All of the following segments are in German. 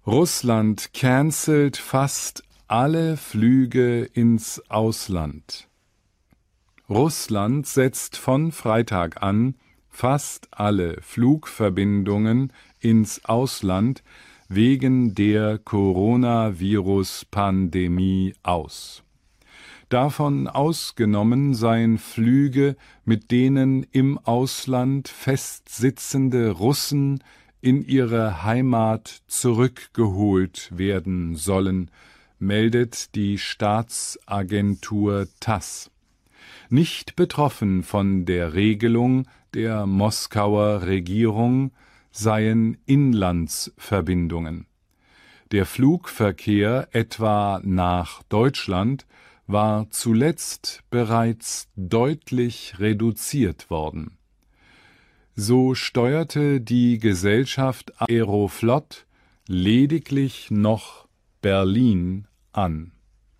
Russland cancelt fast alle Flüge ins Ausland. Russland setzt von Freitag an fast alle Flugverbindungen ins Ausland wegen der Coronavirus-Pandemie aus. Davon ausgenommen seien Flüge, mit denen im Ausland festsitzende Russen in ihre Heimat zurückgeholt werden sollen, meldet die Staatsagentur TASS. Nicht betroffen von der Regelung der Moskauer Regierung seien Inlandsverbindungen. Der Flugverkehr etwa nach Deutschland war zuletzt bereits deutlich reduziert worden. So steuerte die Gesellschaft Aeroflot lediglich noch Berlin an.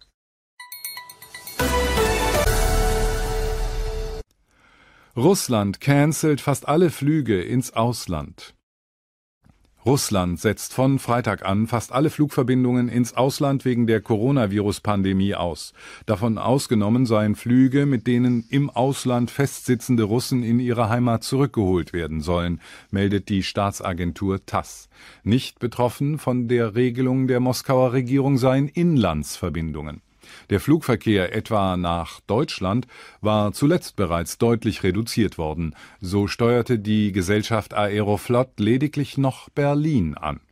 Russland cancelt fast alle Flüge ins Ausland. Russland setzt von Freitag an fast alle Flugverbindungen ins Ausland wegen der Coronavirus-Pandemie aus. Davon ausgenommen seien Flüge, mit denen im Ausland festsitzende Russen in ihre Heimat zurückgeholt werden sollen, meldet die Staatsagentur TASS. Nicht betroffen von der Regelung der Moskauer Regierung seien Inlandsverbindungen. Der Flugverkehr etwa nach Deutschland war zuletzt bereits deutlich reduziert worden. So steuerte die Gesellschaft Aeroflot lediglich noch Berlin an.